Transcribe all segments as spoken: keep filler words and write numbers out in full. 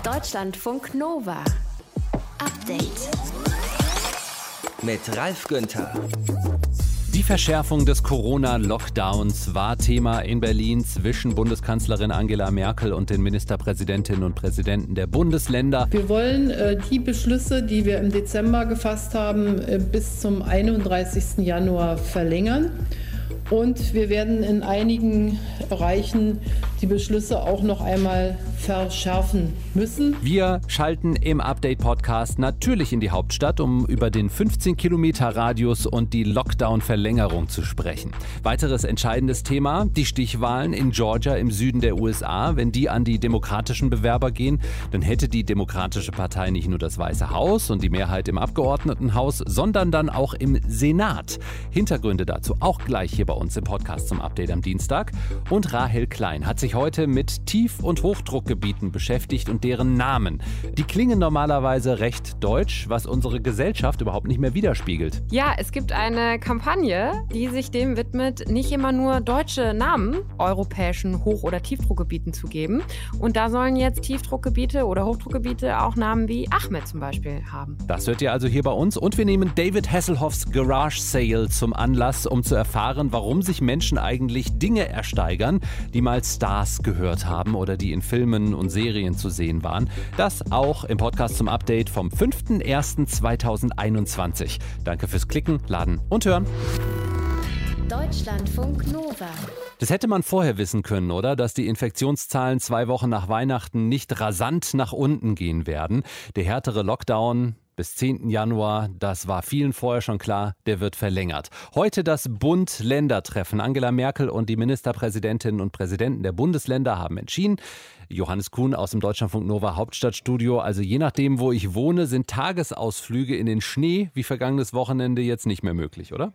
Deutschlandfunk Nova. Update. Mit Ralf Günther. Die Verschärfung des Corona-Lockdowns war Thema in Berlin zwischen Bundeskanzlerin Angela Merkel und den Ministerpräsidentinnen und Präsidenten der Bundesländer. Wir wollen äh, die Beschlüsse, die wir im Dezember gefasst haben, äh, bis zum einunddreißigsten Januar verlängern. Und wir werden in einigen Bereichen die Beschlüsse auch noch einmal verschärfen müssen. Wir schalten im Update-Podcast natürlich in die Hauptstadt, um über den fünfzehn Kilometer Radius und die Lockdown-Verlängerung zu sprechen. Weiteres entscheidendes Thema, die Stichwahlen in Georgia im Süden der U S A. Wenn die an die demokratischen Bewerber gehen, dann hätte die Demokratische Partei nicht nur das Weiße Haus und die Mehrheit im Abgeordnetenhaus, sondern dann auch im Senat. Hintergründe dazu auch gleich hier bei uns im Podcast zum Update am Dienstag. Und Rahel Klein hat sich heute mit Tief- und Hochdruckgebieten beschäftigt und deren Namen. Die klingen normalerweise recht deutsch, was unsere Gesellschaft überhaupt nicht mehr widerspiegelt. Ja, es gibt eine Kampagne, die sich dem widmet, nicht immer nur deutsche Namen europäischen Hoch- oder Tiefdruckgebieten zu geben. Und da sollen jetzt Tiefdruckgebiete oder Hochdruckgebiete auch Namen wie Ahmed zum Beispiel haben. Das hört ihr also hier bei uns. Und wir nehmen David Hasselhoffs Garage Sale zum Anlass, um zu erfahren, warum sich Menschen eigentlich Dinge ersteigern, die mal Stars gehört haben oder die in Filmen und Serien zu sehen waren. Das auch im Podcast zum Update vom fünften ersten zweitausendeinundzwanzig. Danke fürs Klicken, Laden und Hören. Deutschlandfunk Nova. Das hätte man vorher wissen können, oder? Dass die Infektionszahlen zwei Wochen nach Weihnachten nicht rasant nach unten gehen werden. Der härtere Lockdown bis zehnten Januar, das war vielen vorher schon klar, der wird verlängert. Heute das Bund-Länder-Treffen. Angela Merkel und die Ministerpräsidentinnen und Präsidenten der Bundesländer haben entschieden. Johannes Kuhn aus dem Deutschlandfunk Nova Hauptstadtstudio. Also je nachdem, wo ich wohne, sind Tagesausflüge in den Schnee wie vergangenes Wochenende jetzt nicht mehr möglich, oder?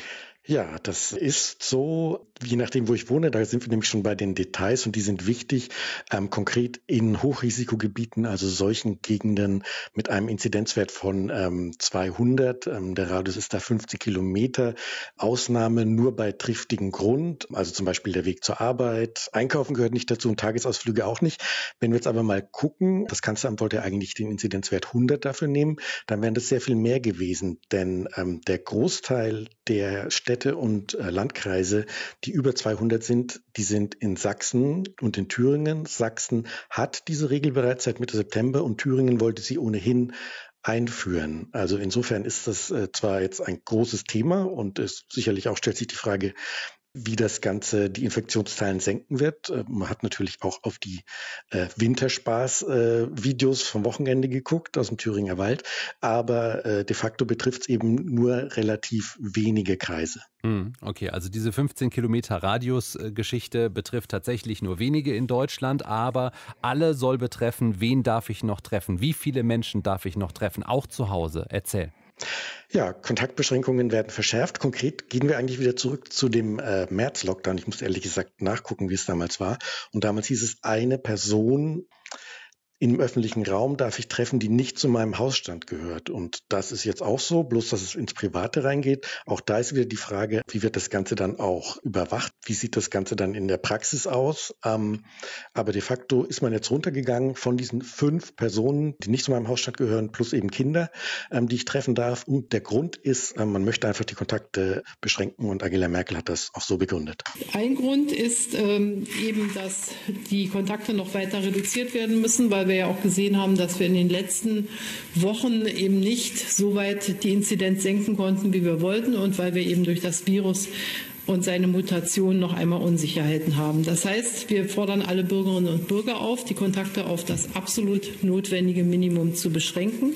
Ja, das ist so, je nachdem, wo ich wohne, da sind wir nämlich schon bei den Details und die sind wichtig. Ähm, konkret in Hochrisikogebieten, also solchen Gegenden mit einem Inzidenzwert von ähm, zweihundert, ähm, der Radius ist da fünfzehn Kilometer, Ausnahme nur bei triftigem Grund, also zum Beispiel der Weg zur Arbeit, Einkaufen gehört nicht dazu und Tagesausflüge auch nicht. Wenn wir jetzt aber mal gucken, das Kanzleramt wollte ja eigentlich den Inzidenzwert hundert dafür nehmen, dann wären das sehr viel mehr gewesen, denn ähm, der Großteil der Städte und äh, Landkreise, die über zweihundert sind, die sind in Sachsen und in Thüringen. Sachsen hat diese Regel bereits seit Mitte September und Thüringen wollte sie ohnehin einführen. Also insofern ist das äh, zwar jetzt ein großes Thema und es sicherlich auch stellt sich die Frage, wie das Ganze die Infektionszahlen senken wird. Man hat natürlich auch auf die äh, Winterspaß-Videos äh, vom Wochenende geguckt aus dem Thüringer Wald, aber äh, de facto betrifft es eben nur relativ wenige Kreise. Hm, okay, also diese fünfzehn Kilometer Radius-Geschichte betrifft tatsächlich nur wenige in Deutschland, aber alle soll betreffen, wen darf ich noch treffen, wie viele Menschen darf ich noch treffen, auch zu Hause. Erzähl. Ja, Kontaktbeschränkungen werden verschärft. Konkret gehen wir eigentlich wieder zurück zu dem äh, März-Lockdown. Ich muss ehrlich gesagt nachgucken, wie es damals war. Und damals hieß es, eine Person im öffentlichen Raum darf ich treffen, die nicht zu meinem Hausstand gehört. Und das ist jetzt auch so, bloß dass es ins Private reingeht. Auch da ist wieder die Frage, wie wird das Ganze dann auch überwacht? Wie sieht das Ganze dann in der Praxis aus? Ähm, aber de facto ist man jetzt runtergegangen von diesen fünf Personen, die nicht zu meinem Hausstand gehören, plus eben Kinder, ähm, die ich treffen darf. Und der Grund ist, ähm, man möchte einfach die Kontakte beschränken und Angela Merkel hat das auch so begründet. Ein Grund ist ähm, eben, dass die Kontakte noch weiter reduziert werden müssen, weil wir ja auch gesehen haben, dass wir in den letzten Wochen eben nicht so weit die Inzidenz senken konnten, wie wir wollten und weil wir eben durch das Virus und seine Mutation noch einmal Unsicherheiten haben. Das heißt, wir fordern alle Bürgerinnen und Bürger auf, die Kontakte auf das absolut notwendige Minimum zu beschränken.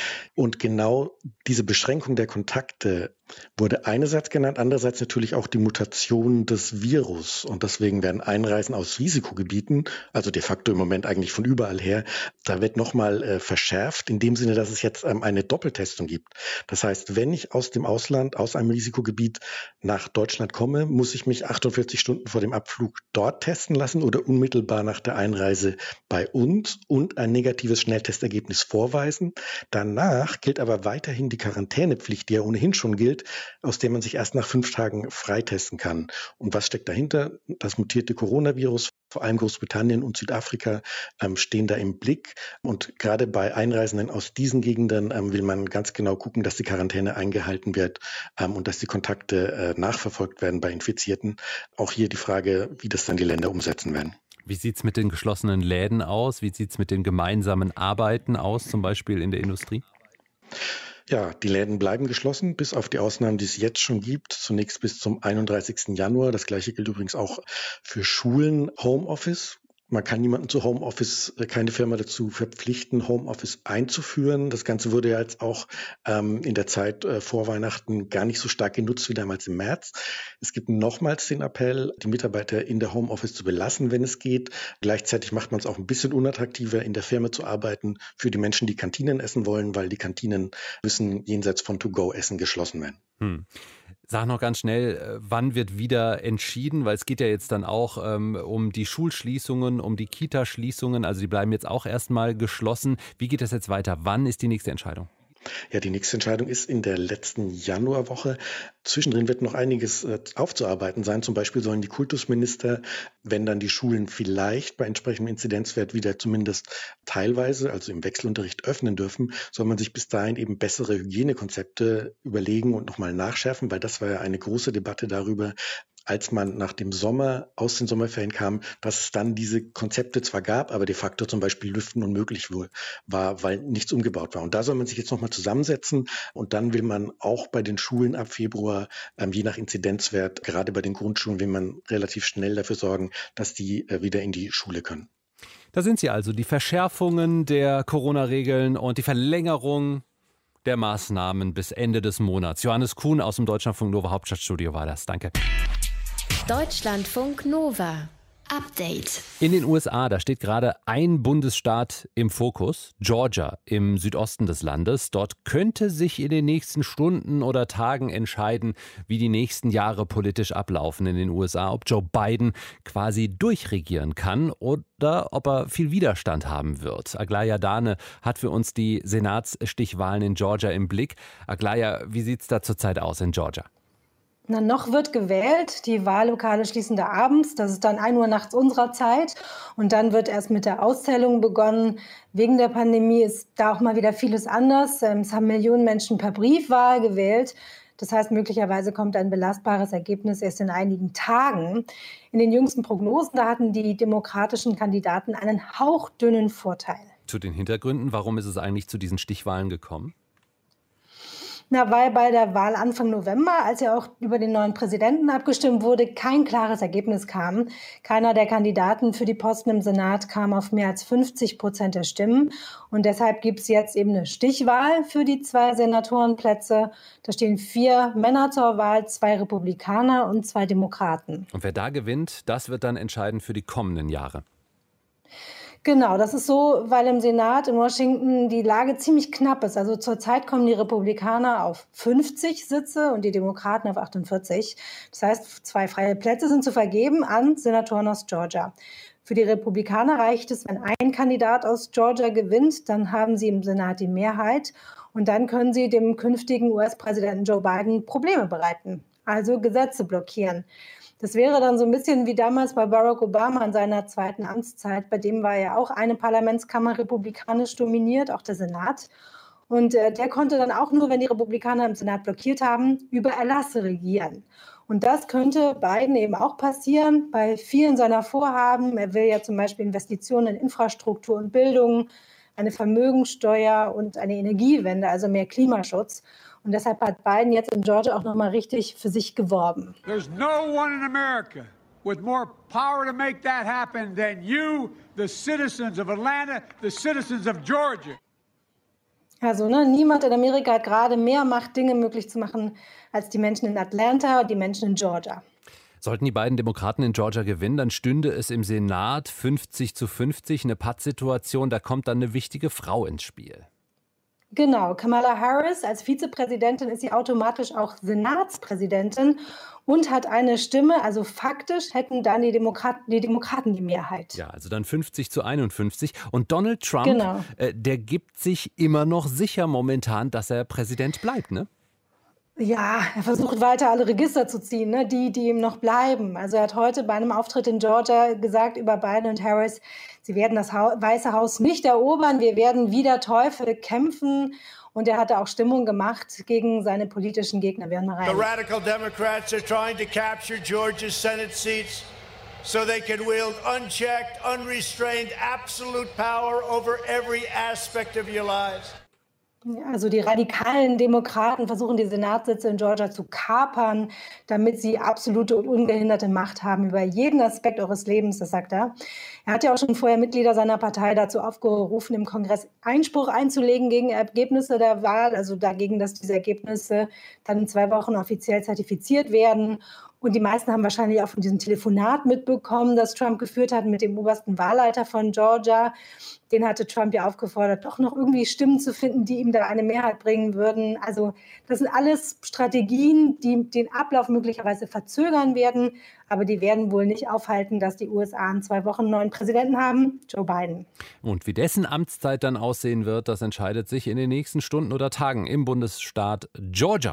Und genau diese Beschränkung der Kontakte wurde einerseits genannt, andererseits natürlich auch die Mutation des Virus. Und deswegen werden Einreisen aus Risikogebieten, also de facto im Moment eigentlich von überall her, da wird nochmal äh, verschärft, in dem Sinne, dass es jetzt ähm, eine Doppeltestung gibt. Das heißt, wenn ich aus dem Ausland, aus einem Risikogebiet nach Deutschland komme, muss ich mich achtundvierzig Stunden vor dem Abflug dort testen lassen oder unmittelbar nach der Einreise bei uns und ein negatives Schnelltestergebnis vorweisen. Danach gilt aber weiterhin die Quarantänepflicht, die ja ohnehin schon gilt, entwickelt, aus der man sich erst nach fünf Tagen freitesten kann. Und was steckt dahinter? Das mutierte Coronavirus, vor allem Großbritannien und Südafrika ähm, stehen da im Blick. Und gerade bei Einreisenden aus diesen Gegenden ähm, will man ganz genau gucken, dass die Quarantäne eingehalten wird ähm, und dass die Kontakte äh, nachverfolgt werden bei Infizierten. Auch hier die Frage, wie das dann die Länder umsetzen werden. Wie sieht es mit den geschlossenen Läden aus? Wie sieht es mit den gemeinsamen Arbeiten aus, zum Beispiel in der Industrie? Ja, die Läden bleiben geschlossen, bis auf die Ausnahmen, die es jetzt schon gibt. Zunächst bis zum einunddreißigsten Januar. Das Gleiche gilt übrigens auch für Schulen. Homeoffice. Man kann niemanden zu Homeoffice, keine Firma dazu verpflichten, Homeoffice einzuführen. Das Ganze wurde ja jetzt auch ähm, in der Zeit äh, vor Weihnachten gar nicht so stark genutzt wie damals im März. Es gibt nochmals den Appell, die Mitarbeiter in der Homeoffice zu belassen, wenn es geht. Gleichzeitig macht man es auch ein bisschen unattraktiver, in der Firma zu arbeiten für die Menschen, die Kantinen essen wollen, weil die Kantinen müssen jenseits von To-Go-Essen geschlossen werden. Hm. Sag noch ganz schnell, wann wird wieder entschieden? Weil es geht ja jetzt dann auch ähm, um die Schulschließungen, um die Kita-Schließungen. Also die bleiben jetzt auch erstmal geschlossen. Wie geht das jetzt weiter? Wann ist die nächste Entscheidung? Ja, die nächste Entscheidung ist in der letzten Januarwoche. Zwischendrin wird noch einiges äh, aufzuarbeiten sein. Zum Beispiel sollen die Kultusminister, wenn dann die Schulen vielleicht bei entsprechendem Inzidenzwert wieder zumindest teilweise, also im Wechselunterricht öffnen dürfen, soll man sich bis dahin eben bessere Hygienekonzepte überlegen und nochmal nachschärfen, weil das war ja eine große Debatte darüber, als man nach dem Sommer aus den Sommerferien kam, dass es dann diese Konzepte zwar gab, aber de facto zum Beispiel Lüften unmöglich war, weil nichts umgebaut war. Und da soll man sich jetzt nochmal zusammensetzen und dann will man auch bei den Schulen ab Februar, ähm, je nach Inzidenzwert, gerade bei den Grundschulen, will man relativ schnell dafür sorgen, dass die äh, wieder in die Schule können. Da sind sie also, die Verschärfungen der Corona-Regeln und die Verlängerung der Maßnahmen bis Ende des Monats. Johannes Kuhn aus dem Deutschlandfunk Nova Hauptstadtstudio war das. Danke. Deutschlandfunk Nova. Update. In den U S A, da steht gerade ein Bundesstaat im Fokus, Georgia im Südosten des Landes. Dort könnte sich in den nächsten Stunden oder Tagen entscheiden, wie die nächsten Jahre politisch ablaufen in den U S A. Ob Joe Biden quasi durchregieren kann oder ob er viel Widerstand haben wird. Aglaya Dane hat für uns die Senatsstichwahlen in Georgia im Blick. Aglaya, wie sieht es da zurzeit aus in Georgia? Na, noch wird gewählt. Die Wahllokale schließen da abends. Das ist dann ein Uhr nachts unserer Zeit. Und dann wird erst mit der Auszählung begonnen. Wegen der Pandemie ist da auch mal wieder vieles anders. Es haben Millionen Menschen per Briefwahl gewählt. Das heißt, möglicherweise kommt ein belastbares Ergebnis erst in einigen Tagen. In den jüngsten Prognosen, da hatten die demokratischen Kandidaten einen hauchdünnen Vorteil. Zu den Hintergründen, warum ist es eigentlich zu diesen Stichwahlen gekommen? Na, weil bei der Wahl Anfang November, als ja auch über den neuen Präsidenten abgestimmt wurde, kein klares Ergebnis kam. Keiner der Kandidaten für die Posten im Senat kam auf mehr als fünfzig Prozent der Stimmen. Und deshalb gibt es jetzt eben eine Stichwahl für die zwei Senatorenplätze. Da stehen vier Männer zur Wahl, zwei Republikaner und zwei Demokraten. Und wer da gewinnt, das wird dann entscheiden für die kommenden Jahre. Genau, das ist so, weil im Senat in Washington die Lage ziemlich knapp ist. Also zurzeit kommen die Republikaner auf fünfzig Sitze und die Demokraten auf achtundvierzig. Das heißt, zwei freie Plätze sind zu vergeben an Senatoren aus Georgia. Für die Republikaner reicht es, wenn ein Kandidat aus Georgia gewinnt, dann haben sie im Senat die Mehrheit und dann können sie dem künftigen U S-Präsidenten Joe Biden Probleme bereiten, also Gesetze blockieren. Das wäre dann so ein bisschen wie damals bei Barack Obama in seiner zweiten Amtszeit. Bei dem war ja auch eine Parlamentskammer republikanisch dominiert, auch der Senat. Und äh, der konnte dann auch nur, wenn die Republikaner im Senat blockiert haben, über Erlasse regieren. Und das könnte Biden eben auch passieren bei vielen seiner Vorhaben. Er will ja zum Beispiel Investitionen in Infrastruktur und Bildung, eine Vermögensteuer und eine Energiewende, also mehr Klimaschutz. Und deshalb hat Biden jetzt in Georgia auch nochmal richtig für sich geworben. There's no one in America with more power to make that happen than you, the citizens of Atlanta, the citizens of Georgia. Also ne, niemand in Amerika hat gerade mehr Macht, Dinge möglich zu machen, als die Menschen in Atlanta und die Menschen in Georgia. Sollten die beiden Demokraten in Georgia gewinnen, dann stünde es im Senat fünfzig zu fünfzig, eine Pattsituation, da kommt dann eine wichtige Frau ins Spiel. Genau, Kamala Harris als Vizepräsidentin ist sie automatisch auch Senatspräsidentin und hat eine Stimme, also faktisch hätten dann die Demokraten die, Demokraten die Mehrheit. Ja, also dann fünfzig zu einundfünfzig. Und Donald Trump, genau. äh, der gibt sich immer noch sicher momentan, dass er Präsident bleibt, ne? Ja, er versucht weiter alle Register zu ziehen, ne? die, die ihm noch bleiben. Also er hat heute bei einem Auftritt in Georgia gesagt über Biden und Harris, sie werden das ha- Weiße Haus nicht erobern, wir werden wider Teufel kämpfen. Und er hatte auch Stimmung gemacht gegen seine politischen Gegner. Wir hören mal rein. The radical Democrats are trying to capture Georgia's Senate seats so they can wield unchecked, unrestrained, absolute power over every aspect of your lives. Also die radikalen Demokraten versuchen, die Senatssitze in Georgia zu kapern, damit sie absolute und ungehinderte Macht haben über jeden Aspekt eures Lebens, das sagt er. Er hat ja auch schon vorher Mitglieder seiner Partei dazu aufgerufen, im Kongress Einspruch einzulegen gegen Ergebnisse der Wahl, also dagegen, dass diese Ergebnisse dann in zwei Wochen offiziell zertifiziert werden. Und die meisten haben wahrscheinlich auch von diesem Telefonat mitbekommen, das Trump geführt hat mit dem obersten Wahlleiter von Georgia. Den hatte Trump ja aufgefordert, doch noch irgendwie Stimmen zu finden, die ihm da eine Mehrheit bringen würden. Also das sind alles Strategien, die den Ablauf möglicherweise verzögern werden. Aber die werden wohl nicht aufhalten, dass die U S A in zwei Wochen einen neuen Präsidenten haben, Joe Biden. Und wie dessen Amtszeit dann aussehen wird, das entscheidet sich in den nächsten Stunden oder Tagen im Bundesstaat Georgia.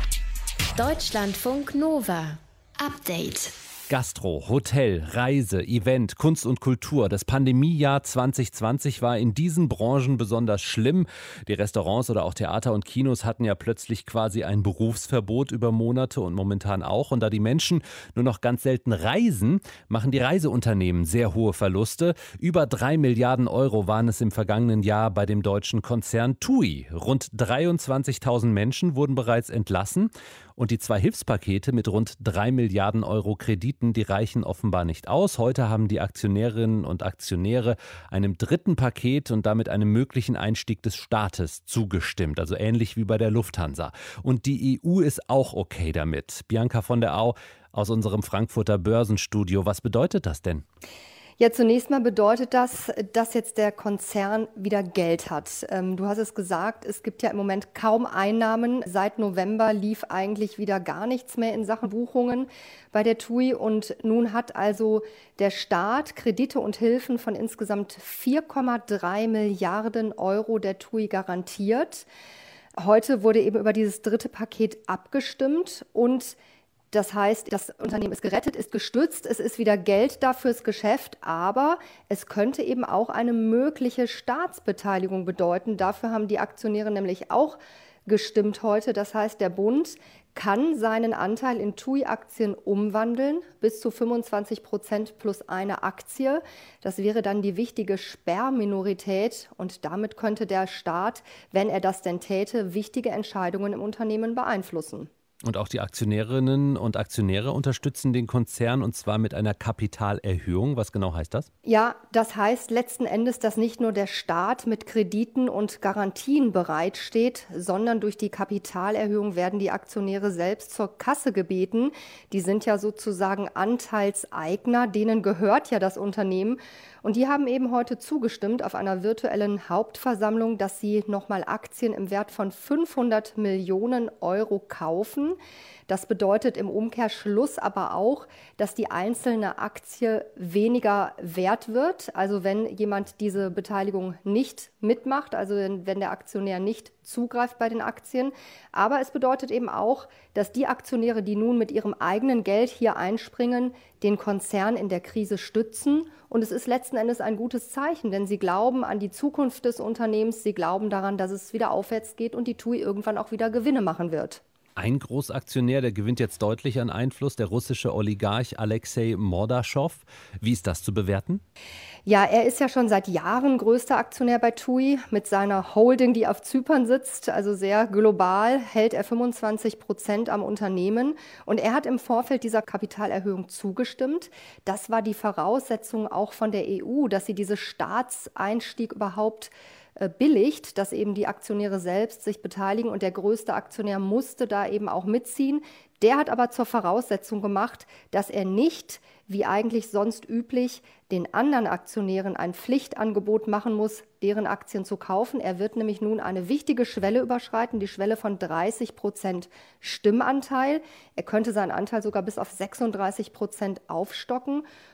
Deutschlandfunk Nova. Update. Gastro, Hotel, Reise, Event, Kunst und Kultur. Das Pandemiejahr zwanzig zwanzig war in diesen Branchen besonders schlimm. Die Restaurants oder auch Theater und Kinos hatten ja plötzlich quasi ein Berufsverbot über Monate und momentan auch. Und da die Menschen nur noch ganz selten reisen, machen die Reiseunternehmen sehr hohe Verluste. Über drei Milliarden Euro waren es im vergangenen Jahr bei dem deutschen Konzern TUI. Rund dreiundzwanzigtausend Menschen wurden bereits entlassen. Und die zwei Hilfspakete mit rund drei Milliarden Euro Krediten, die reichen offenbar nicht aus. Heute haben die Aktionärinnen und Aktionäre einem dritten Paket und damit einem möglichen Einstieg des Staates zugestimmt. Also ähnlich wie bei der Lufthansa. Und die E U ist auch okay damit. Bianca von der Au aus unserem Frankfurter Börsenstudio. Was bedeutet das denn? Ja, zunächst mal bedeutet das, dass jetzt der Konzern wieder Geld hat. Ähm, du hast es gesagt, es gibt ja im Moment kaum Einnahmen. Seit November lief eigentlich wieder gar nichts mehr in Sachen Buchungen bei der TUI. Und nun hat also der Staat Kredite und Hilfen von insgesamt vier Komma drei Milliarden Euro der TUI garantiert. Heute wurde eben über dieses dritte Paket abgestimmt und das heißt, das Unternehmen ist gerettet, ist gestützt, es ist wieder Geld da fürs Geschäft, aber es könnte eben auch eine mögliche Staatsbeteiligung bedeuten. Dafür haben die Aktionäre nämlich auch gestimmt heute. Das heißt, der Bund kann seinen Anteil in TUI-Aktien umwandeln, bis zu fünfundzwanzig Prozent plus eine Aktie. Das wäre dann die wichtige Sperrminorität und damit könnte der Staat, wenn er das denn täte, wichtige Entscheidungen im Unternehmen beeinflussen. Und auch die Aktionärinnen und Aktionäre unterstützen den Konzern und zwar mit einer Kapitalerhöhung. Was genau heißt das? Ja, das heißt letzten Endes, dass nicht nur der Staat mit Krediten und Garantien bereitsteht, sondern durch die Kapitalerhöhung werden die Aktionäre selbst zur Kasse gebeten. Die sind ja sozusagen Anteilseigner, denen gehört ja das Unternehmen. Und die haben eben heute zugestimmt auf einer virtuellen Hauptversammlung, dass sie nochmal Aktien im Wert von fünfhundert Millionen Euro kaufen. Das bedeutet im Umkehrschluss aber auch, dass die einzelne Aktie weniger wert wird. Also wenn jemand diese Beteiligung nicht mitmacht, also wenn der Aktionär nicht zugreift bei den Aktien. Aber es bedeutet eben auch, dass die Aktionäre, die nun mit ihrem eigenen Geld hier einspringen, den Konzern in der Krise stützen. Und es ist letzten Endes ein gutes Zeichen, denn sie glauben an die Zukunft des Unternehmens. Sie glauben daran, dass es wieder aufwärts geht und die TUI irgendwann auch wieder Gewinne machen wird. Ein Großaktionär, der gewinnt jetzt deutlich an Einfluss, der russische Oligarch Alexei Mordaschow. Wie ist das zu bewerten? Ja, er ist ja schon seit Jahren größter Aktionär bei TUI. Mit seiner Holding, die auf Zypern sitzt, also sehr global, hält er fünfundzwanzig Prozent am Unternehmen. Und er hat im Vorfeld dieser Kapitalerhöhung zugestimmt. Das war die Voraussetzung auch von der E U, dass sie diesen Staatseinstieg überhaupt billigt, dass eben die Aktionäre selbst sich beteiligen und der größte Aktionär musste da eben auch mitziehen. Der hat aber zur Voraussetzung gemacht, dass er nicht, wie eigentlich sonst üblich, den anderen Aktionären ein Pflichtangebot machen muss, deren Aktien zu kaufen. Er wird nämlich nun eine wichtige Schwelle überschreiten, die Schwelle von dreißig Prozent Stimmanteil. Er könnte seinen Anteil sogar bis auf sechsunddreißig Prozent aufstocken.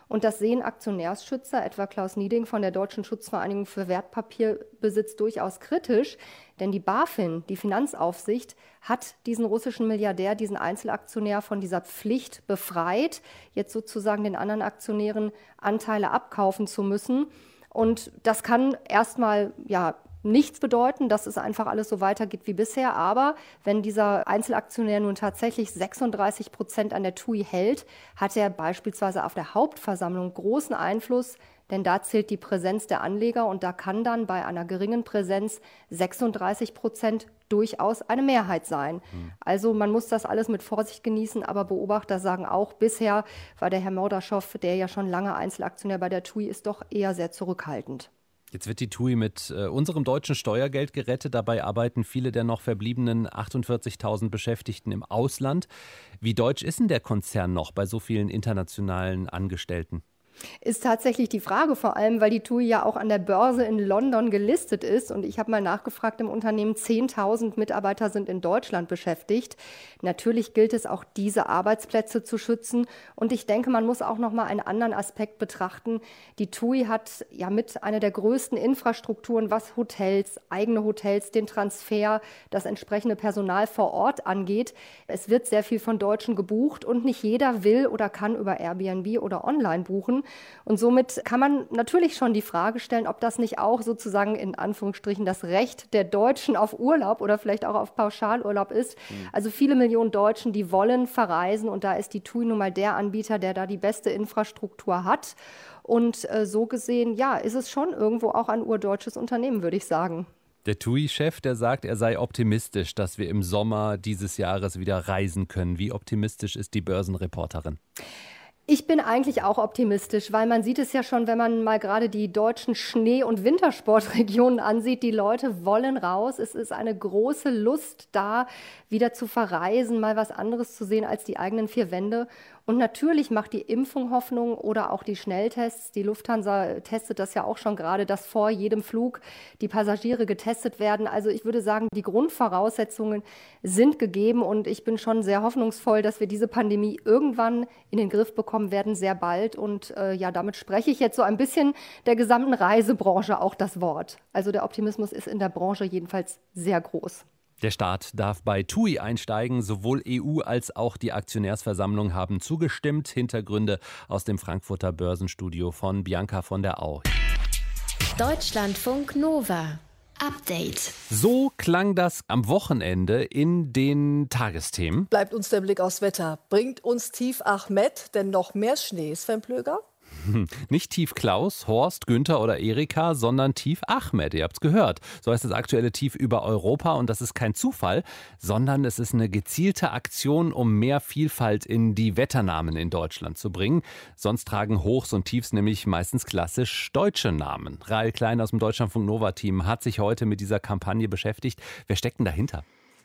Und das sehen Aktionärsschützer, etwa Klaus Nieding von der Deutschen Schutzvereinigung für Wertpapierbesitz, durchaus kritisch. Denn die BaFin, die Finanzaufsicht, hat diesen russischen Milliardär, diesen Einzelaktionär von dieser Pflicht befreit, jetzt sozusagen den anderen Aktionären Anteile abkaufen zu müssen. Und das kann erstmal ja nichts bedeuten, dass es einfach alles so weitergeht wie bisher. Aber wenn dieser Einzelaktionär nun tatsächlich sechsunddreißig Prozent an der T U I hält, hat er beispielsweise auf der Hauptversammlung großen Einfluss, denn da zählt die Präsenz der Anleger und da kann dann bei einer geringen Präsenz sechsunddreißig Prozent durchaus eine Mehrheit sein. Mhm. Also man muss das alles mit Vorsicht genießen, aber Beobachter sagen auch, bisher war der Herr Mordaschow, der ja schon lange Einzelaktionär bei der T U I ist, doch eher sehr zurückhaltend. Jetzt wird die T U I mit äh, unserem deutschen Steuergeld gerettet. Dabei arbeiten viele der noch verbliebenen achtundvierzigtausend Beschäftigten im Ausland. Wie deutsch ist denn der Konzern noch bei so vielen internationalen Angestellten? Ist tatsächlich die Frage, vor allem, weil die T U I ja auch an der Börse in London gelistet ist. Und ich habe mal nachgefragt im Unternehmen, zehntausend Mitarbeiter sind in Deutschland beschäftigt. Natürlich gilt es auch, diese Arbeitsplätze zu schützen. Und ich denke, man muss auch noch mal einen anderen Aspekt betrachten. Die T U I hat ja mit einer der größten Infrastrukturen, was Hotels, eigene Hotels, den Transfer, das entsprechende Personal vor Ort angeht. Es wird sehr viel von Deutschen gebucht und nicht jeder will oder kann über Airbnb oder online buchen. Und somit kann man natürlich schon die Frage stellen, ob das nicht auch sozusagen in Anführungsstrichen das Recht der Deutschen auf Urlaub oder vielleicht auch auf Pauschalurlaub ist. Mhm. Also viele Millionen Deutschen, die wollen verreisen und da ist die T U I nun mal der Anbieter, der da die beste Infrastruktur hat. Und äh, so gesehen, ja, ist es schon irgendwo auch ein urdeutsches Unternehmen, würde ich sagen. Der T U I-Chef, der sagt, er sei optimistisch, dass wir im Sommer dieses Jahres wieder reisen können. Wie optimistisch ist die Börsenreporterin? Ich bin eigentlich auch optimistisch, weil man sieht es ja schon, wenn man mal gerade die deutschen Schnee- und Wintersportregionen ansieht. Die Leute wollen raus. Es ist eine große Lust da, wieder zu verreisen, mal was anderes zu sehen als die eigenen vier Wände. Und natürlich macht die Impfung Hoffnung oder auch die Schnelltests. Die Lufthansa testet das ja auch schon gerade, dass vor jedem Flug die Passagiere getestet werden. Also ich würde sagen, die Grundvoraussetzungen sind gegeben und ich bin schon sehr hoffnungsvoll, dass wir diese Pandemie irgendwann in den Griff bekommen werden, sehr bald. Und äh, ja, damit spreche ich jetzt so ein bisschen der gesamten Reisebranche auch das Wort. Also der Optimismus ist in der Branche jedenfalls sehr groß. Der Staat darf bei T U I einsteigen. Sowohl E U als auch die Aktionärsversammlung haben zugestimmt. Hintergründe aus dem Frankfurter Börsenstudio von Bianca von der Au. Deutschlandfunk Nova. Update. So klang das am Wochenende in den Tagesthemen. Bleibt uns der Blick aufs Wetter. Bringt uns Tief Ahmed denn noch mehr Schnee, Sven Plöger? Nicht Tief Klaus, Horst, Günther oder Erika, sondern Tief Ahmed. Ihr habt es gehört. So heißt das aktuelle Tief über Europa und das ist kein Zufall, sondern es ist eine gezielte Aktion, um mehr Vielfalt in die Wetternamen in Deutschland zu bringen. Sonst tragen Hochs und Tiefs nämlich meistens klassisch deutsche Namen. Rahel Klein aus dem Deutschlandfunk Nova-Team hat sich heute mit dieser Kampagne beschäftigt. Wer steckt denn dahinter?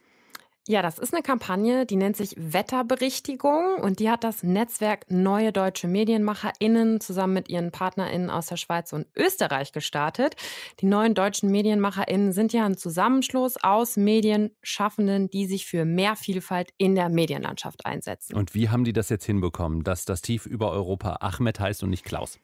Ja, das ist eine Kampagne, die nennt sich Wetterberichtigung und die hat das Netzwerk Neue Deutsche MedienmacherInnen zusammen mit ihren PartnerInnen aus der Schweiz und Österreich gestartet. Die neuen deutschen MedienmacherInnen sind ja ein Zusammenschluss aus Medienschaffenden, die sich für mehr Vielfalt in der Medienlandschaft einsetzen. Und wie haben die das jetzt hinbekommen, dass das Tief über Europa Ahmed heißt und nicht Klaus?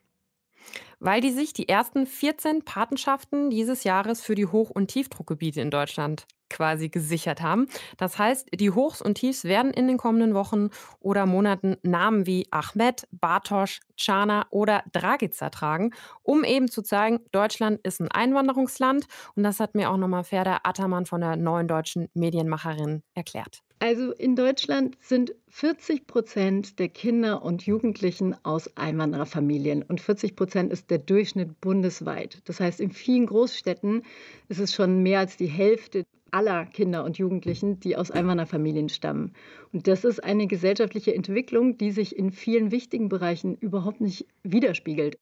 Weil die sich die ersten vierzehn Patenschaften dieses Jahres für die Hoch- und Tiefdruckgebiete in Deutschland quasi gesichert haben. Das heißt, die Hochs und Tiefs werden in den kommenden Wochen oder Monaten Namen wie Ahmed, Bartosz, Czarna oder Dragica tragen, um eben zu zeigen, Deutschland ist ein Einwanderungsland. Und das hat mir auch nochmal Ferda Attermann von der Neuen Deutschen Medienmacherin erklärt. Also in Deutschland sind vierzig Prozent der Kinder und Jugendlichen aus Einwandererfamilien und vierzig Prozent ist der Durchschnitt bundesweit. Das heißt, in vielen Großstädten ist es schon mehr als die Hälfte aller Kinder und Jugendlichen, die aus Einwandererfamilien stammen. Und das ist eine gesellschaftliche Entwicklung, die sich in vielen wichtigen Bereichen überhaupt nicht widerspiegelt.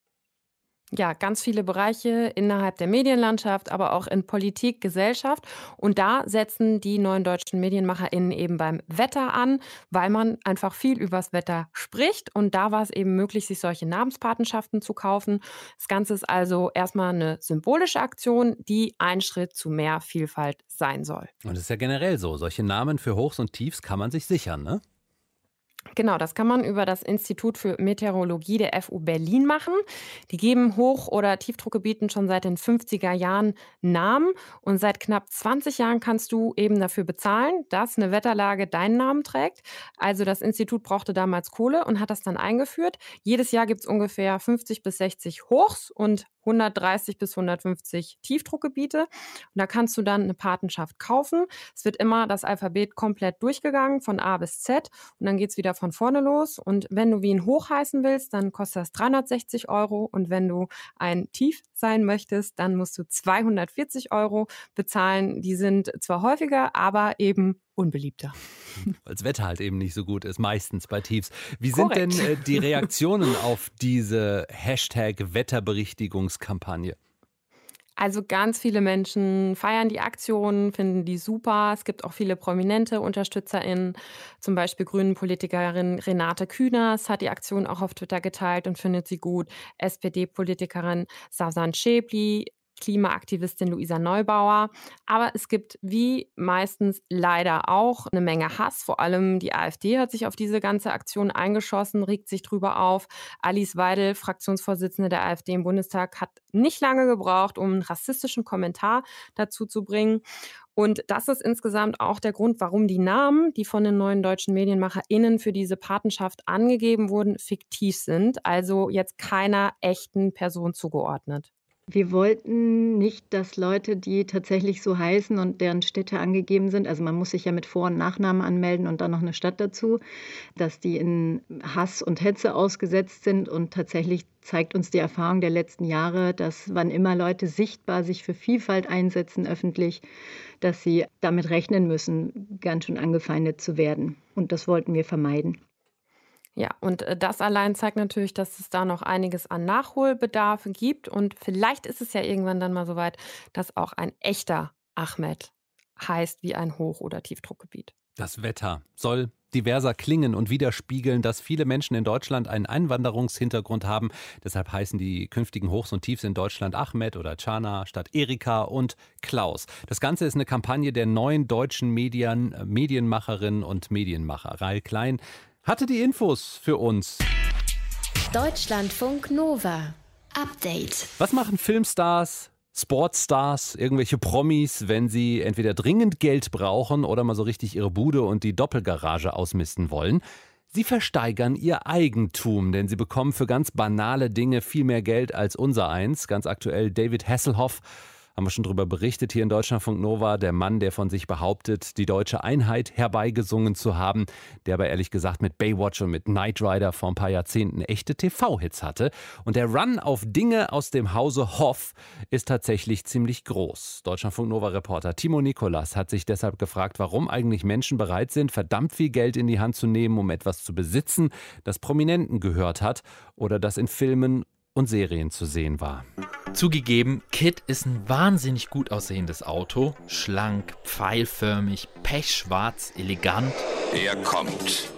Ja, ganz viele Bereiche innerhalb der Medienlandschaft, aber auch in Politik, Gesellschaft. Und da setzen die neuen deutschen MedienmacherInnen eben beim Wetter an, weil man einfach viel übers Wetter spricht. Und da war es eben möglich, sich solche Namenspatenschaften zu kaufen. Das Ganze ist also erstmal eine symbolische Aktion, die ein Schritt zu mehr Vielfalt sein soll. Und es ist ja generell so, solche Namen für Hochs und Tiefs kann man sich sichern, ne? Genau, das kann man über das Institut für Meteorologie der F U Berlin machen. Die geben Hoch- oder Tiefdruckgebieten schon seit den fünfziger Jahren Namen. Und seit knapp zwanzig Jahren kannst du eben dafür bezahlen, dass eine Wetterlage deinen Namen trägt. Also das Institut brauchte damals Kohle und hat das dann eingeführt. Jedes Jahr gibt es ungefähr fünfzig bis sechzig Hochs- und hundertdreißig bis hundertfünfzig Tiefdruckgebiete. Und da kannst du dann eine Patenschaft kaufen. Es wird immer das Alphabet komplett durchgegangen, von A bis Z. Und dann geht es wieder von vorne los. Und wenn du wie ein Hoch heißen willst, dann kostet das dreihundertsechzig Euro. Und wenn du ein Tief sein möchtest, dann musst du zweihundertvierzig Euro bezahlen. Die sind zwar häufiger, aber eben unbeliebter. Weil das Wetter halt eben nicht so gut ist, meistens bei Tiefs. Wie sind Korrekt. denn äh, die Reaktionen auf diese Hashtag-Wetterberichtigungskampagne? Also ganz viele Menschen feiern die Aktion, finden die super. Es gibt auch viele prominente UnterstützerInnen. Zum Beispiel Grünen-Politikerin Renate Künast hat die Aktion auch auf Twitter geteilt und findet sie gut. S P D-Politikerin Savsan Schäpli, Klimaaktivistin Luisa Neubauer. Aber es gibt wie meistens leider auch eine Menge Hass. Vor allem die AfD hat sich auf diese ganze Aktion eingeschossen, regt sich drüber auf. Alice Weidel, Fraktionsvorsitzende der AfD im Bundestag, hat nicht lange gebraucht, um einen rassistischen Kommentar dazu zu bringen. Und das ist insgesamt auch der Grund, warum die Namen, die von den neuen deutschen MedienmacherInnen für diese Patenschaft angegeben wurden, fiktiv sind. Also jetzt keiner echten Person zugeordnet. Wir wollten nicht, dass Leute, die tatsächlich so heißen und deren Städte angegeben sind, also man muss sich ja mit Vor- und Nachnamen anmelden und dann noch eine Stadt dazu, dass die in Hass und Hetze ausgesetzt sind. Und tatsächlich zeigt uns die Erfahrung der letzten Jahre, dass wann immer Leute sichtbar sich für Vielfalt einsetzen öffentlich, dass sie damit rechnen müssen, ganz schön angefeindet zu werden. Und das wollten wir vermeiden. Ja, und das allein zeigt natürlich, dass es da noch einiges an Nachholbedarf gibt. Und vielleicht ist es ja irgendwann dann mal so weit, dass auch ein echter Ahmed heißt wie ein Hoch- oder Tiefdruckgebiet. Das Wetter soll diverser klingen und widerspiegeln, dass viele Menschen in Deutschland einen Einwanderungshintergrund haben. Deshalb heißen die künftigen Hochs und Tiefs in Deutschland Ahmed oder Chana statt Erika und Klaus. Das Ganze ist eine Kampagne der neuen deutschen Medien, Medienmacherinnen und Medienmacher. Rael Klein hatte die Infos für uns. Deutschlandfunk Nova. Update. Was machen Filmstars, Sportstars, irgendwelche Promis, wenn sie entweder dringend Geld brauchen oder mal so richtig ihre Bude und die Doppelgarage ausmisten wollen? Sie versteigern ihr Eigentum, denn sie bekommen für ganz banale Dinge viel mehr Geld als unser eins. Ganz aktuell David Hasselhoff. Haben wir schon darüber berichtet hier in Deutschlandfunk Nova, der Mann, der von sich behauptet, die deutsche Einheit herbeigesungen zu haben, der aber ehrlich gesagt mit Baywatch und mit Knight Rider vor ein paar Jahrzehnten echte T V-Hits hatte. Und der Run auf Dinge aus dem Hause Hoff ist tatsächlich ziemlich groß. Deutschlandfunk Nova-Reporter Timo Nikolas hat sich deshalb gefragt, warum eigentlich Menschen bereit sind, verdammt viel Geld in die Hand zu nehmen, um etwas zu besitzen, das Prominenten gehört hat oder das in Filmen und Serien zu sehen war. Zugegeben, Kit ist ein wahnsinnig gut aussehendes Auto. Schlank, pfeilförmig, pechschwarz, elegant. Er kommt.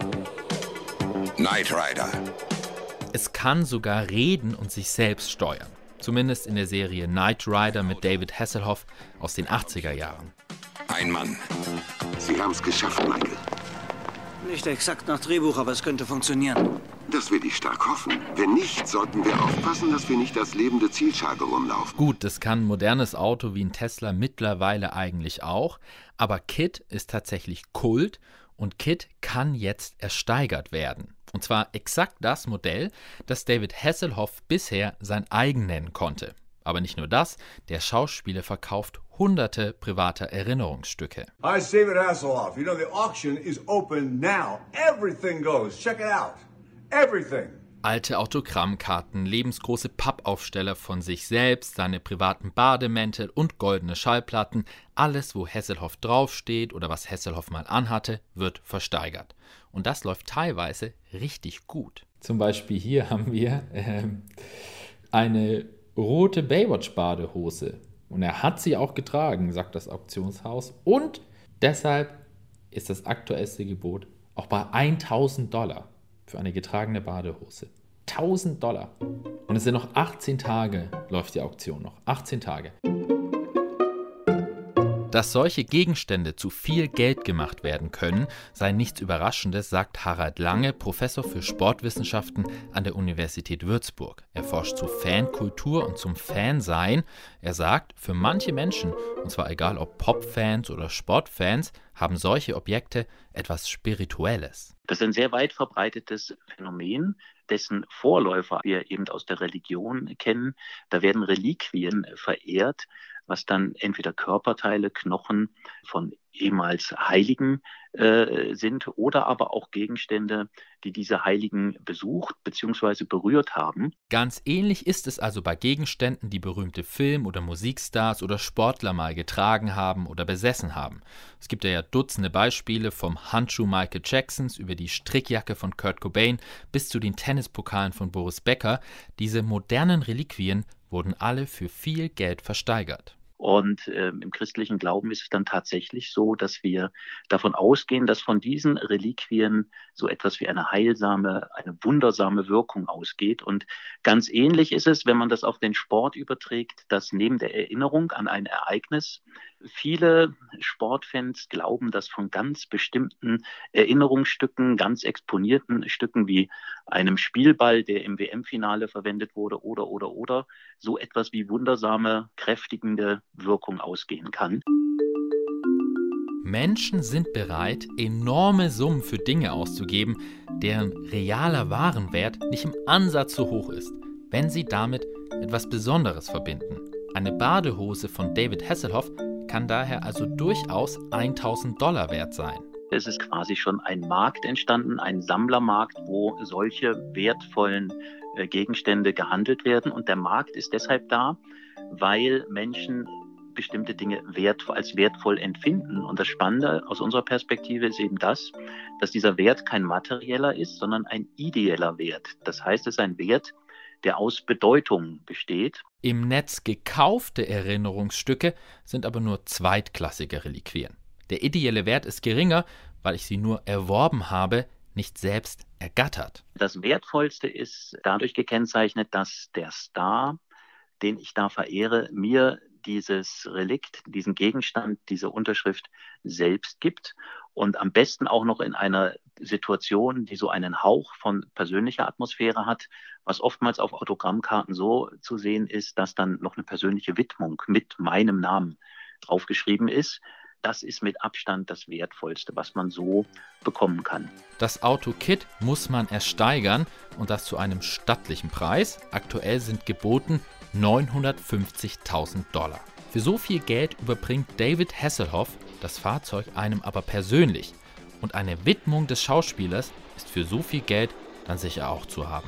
Knight Rider. Es kann sogar reden und sich selbst steuern. Zumindest in der Serie Knight Rider mit David Hasselhoff aus den achtziger Jahren. Ein Mann. Sie haben es geschafft, Michael. Nicht exakt nach Drehbuch, aber es könnte funktionieren. Das will ich stark hoffen. Wenn nicht, sollten wir aufpassen, dass wir nicht als lebende Zielscheibe rumlaufen. Gut, das kann ein modernes Auto wie ein Tesla mittlerweile eigentlich auch. Aber Kit ist tatsächlich Kult und Kit kann jetzt ersteigert werden. Und zwar exakt das Modell, das David Hasselhoff bisher sein eigen nennen konnte. Aber nicht nur das, der Schauspieler verkauft hunderte privater Erinnerungsstücke. Hi, it's David Hasselhoff. You know, the auction is open now. Everything goes. Check it out. Everything. Alte Autogrammkarten, lebensgroße Pappaufsteller von sich selbst, seine privaten Bademäntel und goldene Schallplatten. Alles, wo Hasselhoff draufsteht oder was Hasselhoff mal anhatte, wird versteigert. Und das läuft teilweise richtig gut. Zum Beispiel hier haben wir äh, eine rote Baywatch-Badehose. Und er hat sie auch getragen, sagt das Auktionshaus. Und deshalb ist das aktuellste Gebot auch bei tausend Dollar für eine getragene Badehose. tausend Dollar. Und es sind noch achtzehn Tage, läuft die Auktion noch. achtzehn Tage. Dass solche Gegenstände zu viel Geld gemacht werden können, sei nichts Überraschendes, sagt Harald Lange, Professor für Sportwissenschaften an der Universität Würzburg. Er forscht zu Fankultur und zum Fansein. Er sagt, für manche Menschen, und zwar egal ob Popfans oder Sportfans, haben solche Objekte etwas Spirituelles. Das ist ein sehr weit verbreitetes Phänomen, dessen Vorläufer wir eben aus der Religion kennen. Da werden Reliquien verehrt, was dann entweder Körperteile, Knochen von ehemals Heiligen äh, sind oder aber auch Gegenstände, die diese Heiligen besucht bzw. berührt haben. Ganz ähnlich ist es also bei Gegenständen, die berühmte Film- oder Musikstars oder Sportler mal getragen haben oder besessen haben. Es gibt ja Dutzende Beispiele, vom Handschuh Michael Jacksons über die Strickjacke von Kurt Cobain bis zu den Tennispokalen von Boris Becker. Diese modernen Reliquien wurden alle für viel Geld versteigert. Und äh, im christlichen Glauben ist es dann tatsächlich so, dass wir davon ausgehen, dass von diesen Reliquien so etwas wie eine heilsame, eine wundersame Wirkung ausgeht. Und ganz ähnlich ist es, wenn man das auf den Sport überträgt, dass neben der Erinnerung an ein Ereignis viele Sportfans glauben, dass von ganz bestimmten Erinnerungsstücken, ganz exponierten Stücken wie einem Spielball, der im W M-Finale verwendet wurde oder, oder, oder, so etwas wie wundersame, kräftigende Wirkung ausgehen kann. Menschen sind bereit, enorme Summen für Dinge auszugeben, deren realer Warenwert nicht im Ansatz so hoch ist, wenn sie damit etwas Besonderes verbinden. Eine Badehose von David Hasselhoff kann daher also durchaus tausend Dollar wert sein. Es ist quasi schon ein Markt entstanden, ein Sammlermarkt, wo solche wertvollen äh, Gegenstände gehandelt werden. Und der Markt ist deshalb da, weil Menschen bestimmte Dinge wert, als wertvoll empfinden. Und das Spannende aus unserer Perspektive ist eben das, dass dieser Wert kein materieller ist, sondern ein ideeller Wert. Das heißt, es ist ein Wert, der aus Bedeutung besteht. Im Netz gekaufte Erinnerungsstücke sind aber nur zweitklassige Reliquien. Der ideelle Wert ist geringer, weil ich sie nur erworben habe, nicht selbst ergattert. Das Wertvollste ist dadurch gekennzeichnet, dass der Star, den ich da verehre, mir dieses Relikt, diesen Gegenstand, diese Unterschrift selbst gibt und am besten auch noch in einer Situation, die so einen Hauch von persönlicher Atmosphäre hat, was oftmals auf Autogrammkarten so zu sehen ist, dass dann noch eine persönliche Widmung mit meinem Namen draufgeschrieben ist. Das ist mit Abstand das Wertvollste, was man so bekommen kann. Das Auto Kit muss man ersteigern und das zu einem stattlichen Preis. Aktuell sind geboten neunhundertfünfzigtausend Dollar. Für so viel Geld überbringt David Hasselhoff das Fahrzeug einem aber persönlich. Und eine Widmung des Schauspielers ist für so viel Geld dann sicher auch zu haben.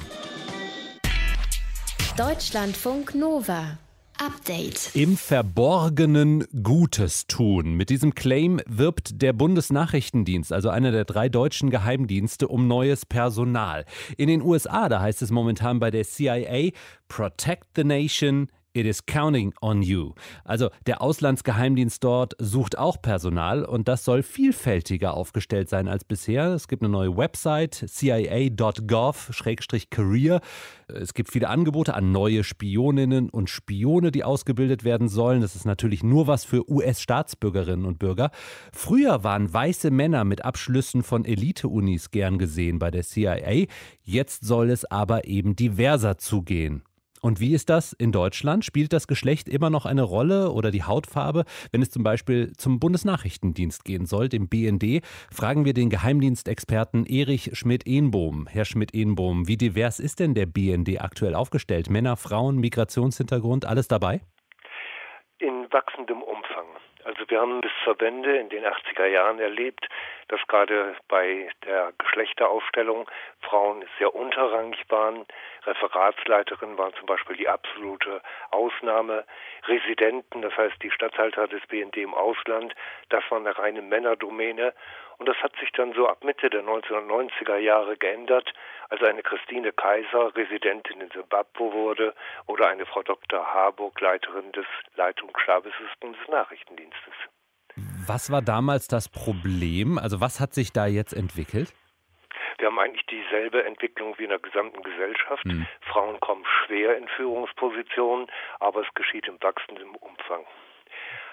Deutschlandfunk Nova. Update. Im Verborgenen Gutes tun. Mit diesem Claim wirbt der Bundesnachrichtendienst, also einer der drei deutschen Geheimdienste, um neues Personal. In den U S A, da heißt es momentan bei der C I A, Protect the Nation, it is counting on you. Also der Auslandsgeheimdienst dort sucht auch Personal und das soll vielfältiger aufgestellt sein als bisher. Es gibt eine neue Website, C I A Punkt gov Schrägstrich career. Es gibt viele Angebote an neue Spioninnen und Spione, die ausgebildet werden sollen. Das ist natürlich nur was für U S-Staatsbürgerinnen und Bürger. Früher waren weiße Männer mit Abschlüssen von Elite-Unis gern gesehen bei der C I A. Jetzt soll es aber eben diverser zugehen. Und wie ist das in Deutschland? Spielt das Geschlecht immer noch eine Rolle oder die Hautfarbe? Wenn es zum Beispiel zum Bundesnachrichtendienst gehen soll, dem B N D, fragen wir den Geheimdienstexperten Erich Schmidt-Ehnbohm. Herr Schmidt-Ehnbohm, wie divers ist denn der B N D aktuell aufgestellt? Männer, Frauen, Migrationshintergrund, alles dabei? In wachsendem Umfang. Also wir haben bis zur Wende in den achtziger Jahren erlebt, dass gerade bei der Geschlechteraufstellung Frauen sehr unterrangig waren. Referatsleiterinnen waren zum Beispiel die absolute Ausnahme. Residenten, das heißt die Statthalter des B N D im Ausland, das war eine reine Männerdomäne. Und das hat sich dann so ab Mitte der neunzehnhundertneunziger Jahre geändert, als eine Christine Kaiser Residentin in Simbabwe wurde oder eine Frau Doktor Harburg Leiterin des Leitungsstabes des Bundesnachrichtendienstes. Was war damals das Problem? Also was hat sich da jetzt entwickelt? Wir haben eigentlich dieselbe Entwicklung wie in der gesamten Gesellschaft. Hm. Frauen kommen schwer in Führungspositionen, aber es geschieht im wachsenden Umfang.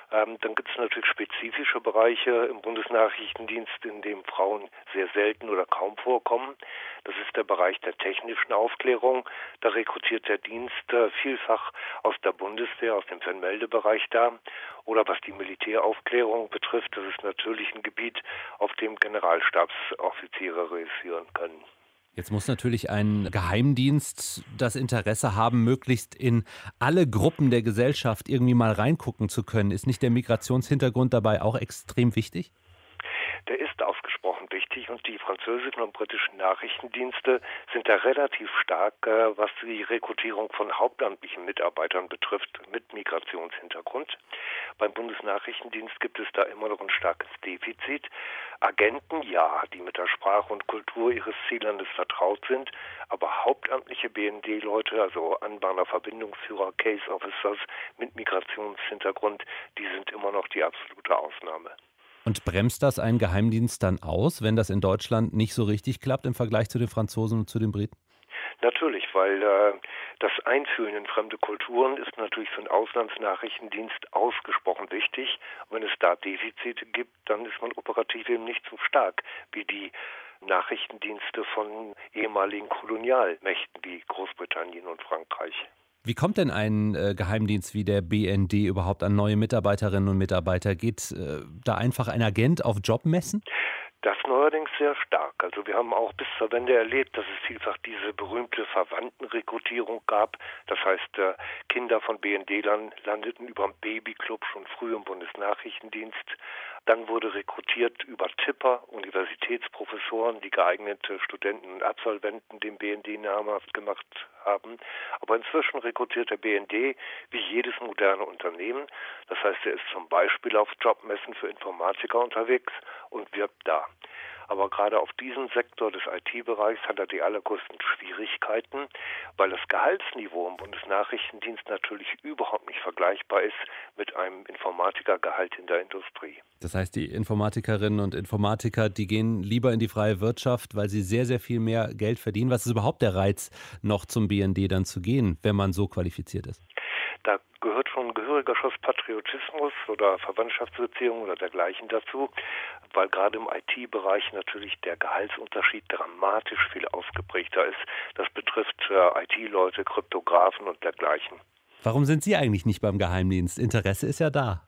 Ähm, dann gibt es natürlich spezifische Bereiche im Bundesnachrichtendienst, in denen Frauen sehr selten oder kaum vorkommen. Das ist der Bereich der technischen Aufklärung. Da rekrutiert der Dienst äh, vielfach aus der Bundeswehr, aus dem Fernmeldebereich da. Oder was die Militäraufklärung betrifft, das ist natürlich ein Gebiet, auf dem Generalstabsoffiziere reüssieren können. Jetzt muss natürlich ein Geheimdienst das Interesse haben, möglichst in alle Gruppen der Gesellschaft irgendwie mal reingucken zu können. Ist nicht der Migrationshintergrund dabei auch extrem wichtig? Der ist ausgesprochen wichtig und die französischen und britischen Nachrichtendienste sind da relativ stark, äh, was die Rekrutierung von hauptamtlichen Mitarbeitern betrifft mit Migrationshintergrund. Beim Bundesnachrichtendienst gibt es da immer noch ein starkes Defizit. Agenten, ja, die mit der Sprache und Kultur ihres Ziellandes vertraut sind, aber hauptamtliche B N D-Leute, also Anbahner, Verbindungsführer, Case Officers mit Migrationshintergrund, die sind immer noch die absolute Ausnahme. Und bremst das einen Geheimdienst dann aus, wenn das in Deutschland nicht so richtig klappt im Vergleich zu den Franzosen und zu den Briten? Natürlich, weil äh, das Einführen in fremde Kulturen ist natürlich für einen Auslandsnachrichtendienst ausgesprochen wichtig. Und wenn es da Defizite gibt, dann ist man operativ eben nicht so stark wie die Nachrichtendienste von ehemaligen Kolonialmächten wie Großbritannien und Frankreich. Wie kommt denn ein äh, Geheimdienst wie der B N D überhaupt an neue Mitarbeiterinnen und Mitarbeiter? Geht äh, da einfach ein Agent auf Jobmessen? Das neuerdings sehr stark. Also wir haben auch bis zur Wende erlebt, dass es vielfach diese berühmte Verwandtenrekrutierung gab. Das heißt, äh, Kinder von B N D-Lern landeten über den Babyclub schon früh im Bundesnachrichtendienst. Dann wurde rekrutiert über Tipper, Universitätsprofessoren, die geeignete Studenten und Absolventen dem B N D namhaft gemacht haben. Aber inzwischen rekrutiert der B N D wie jedes moderne Unternehmen. Das heißt, er ist zum Beispiel auf Jobmessen für Informatiker unterwegs und wirbt da. Aber gerade auf diesem Sektor des I T-Bereichs hat er die allergrößten Schwierigkeiten, weil das Gehaltsniveau im Bundesnachrichtendienst natürlich überhaupt nicht vergleichbar ist mit einem Informatikergehalt in der Industrie. Das heißt, die Informatikerinnen und Informatiker, die gehen lieber in die freie Wirtschaft, weil sie sehr, sehr viel mehr Geld verdienen. Was ist überhaupt der Reiz, noch zum B N D dann zu gehen, wenn man so qualifiziert ist? Da gehört schon ein gehöriger Schuss Patriotismus oder Verwandtschaftsbeziehungen oder dergleichen dazu, weil gerade im I T-Bereich natürlich der Gehaltsunterschied dramatisch viel ausgeprägter ist. Das betrifft äh, I T-Leute, Kryptografen und dergleichen. Warum sind Sie eigentlich nicht beim Geheimdienst? Interesse ist ja da.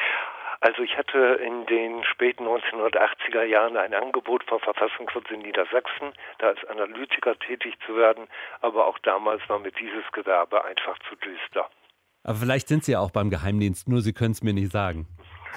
Also ich hatte in den späten neunzehnhundertachtziger Jahren ein Angebot vom Verfassungsschutz in Niedersachsen, da als Analytiker tätig zu werden, aber auch damals war mir dieses Gewerbe einfach zu düster. Aber vielleicht sind Sie ja auch beim Geheimdienst, nur Sie können es mir nicht sagen.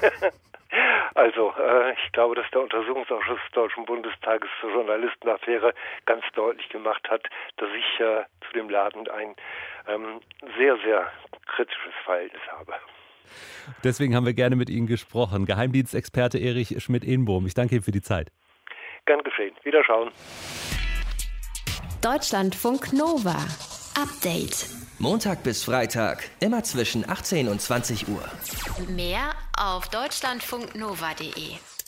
Also, äh, ich glaube, dass der Untersuchungsausschuss des Deutschen Bundestages zur Journalistenaffäre ganz deutlich gemacht hat, dass ich äh, zu dem Laden ein ähm, sehr, sehr kritisches Verhältnis habe. Deswegen haben wir gerne mit Ihnen gesprochen. Geheimdienstexperte Erich Schmidt-Ehnbohm. Ich danke Ihnen für die Zeit. Gern geschehen. Wiederschauen. Deutschlandfunk Nova. Update. Montag bis Freitag, immer zwischen achtzehn und zwanzig Uhr. Mehr auf deutschlandfunknova punkt de.